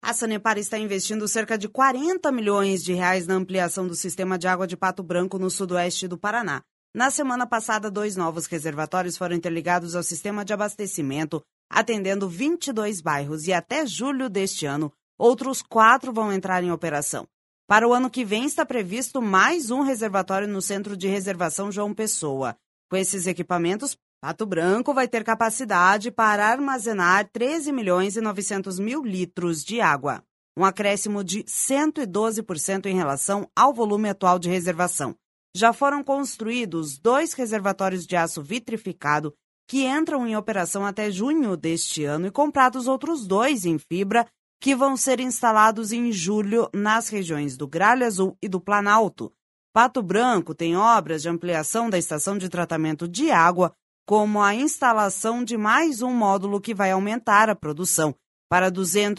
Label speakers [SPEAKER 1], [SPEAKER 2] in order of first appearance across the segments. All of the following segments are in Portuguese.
[SPEAKER 1] A Sanepar está investindo cerca de 40 milhões de reais na ampliação do sistema de água de Pato Branco no sudoeste do Paraná. Na semana passada, 2 novos reservatórios foram interligados ao sistema de abastecimento, atendendo 22 bairros, e até julho deste ano, outros 4 vão entrar em operação. Para o ano que vem, está previsto mais um reservatório no Centro de Reservação João Pessoa. Com esses equipamentos, Pato Branco vai ter capacidade para armazenar 13 milhões e 900 mil litros de água, um acréscimo de 112% em relação ao volume atual de reservação. Já foram construídos 2 reservatórios de aço vitrificado que entram em operação até junho deste ano e comprados outros 2 em fibra que vão ser instalados em julho nas regiões do Gralha Azul e do Planalto. Pato Branco tem obras de ampliação da estação de tratamento de água, como a instalação de mais um módulo que vai aumentar a produção para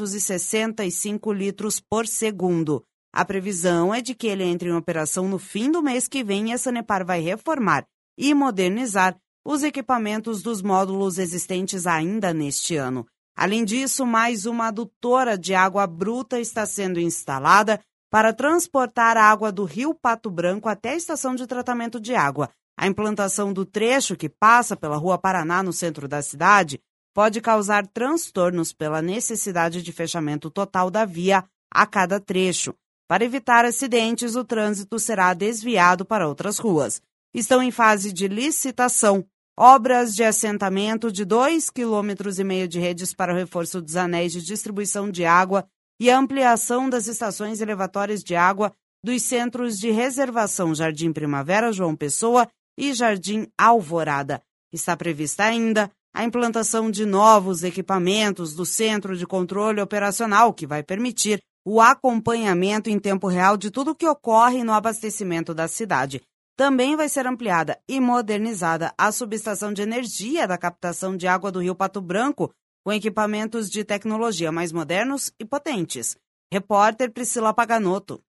[SPEAKER 1] 265 litros por segundo. A previsão é de que ele entre em operação no fim do mês que vem e a Sanepar vai reformar e modernizar os equipamentos dos módulos existentes ainda neste ano. Além disso, mais uma adutora de água bruta está sendo instalada para transportar a água do rio Pato Branco até a estação de tratamento de água. A implantação do trecho que passa pela Rua Paraná, no centro da cidade, pode causar transtornos pela necessidade de fechamento total da via a cada trecho. Para evitar acidentes, o trânsito será desviado para outras ruas. Estão em fase de licitação obras de assentamento de 2,5 km de redes para o reforço dos anéis de distribuição de água e a ampliação das estações elevatórias de água dos centros de reservação Jardim Primavera João Pessoa e Jardim Alvorada. Está prevista ainda a implantação de novos equipamentos do Centro de Controle Operacional, que vai permitir o acompanhamento em tempo real de tudo o que ocorre no abastecimento da cidade. Também vai ser ampliada e modernizada a subestação de energia da captação de água do Rio Pato Branco, com equipamentos de tecnologia mais modernos e potentes. Repórter Priscila Paganoto.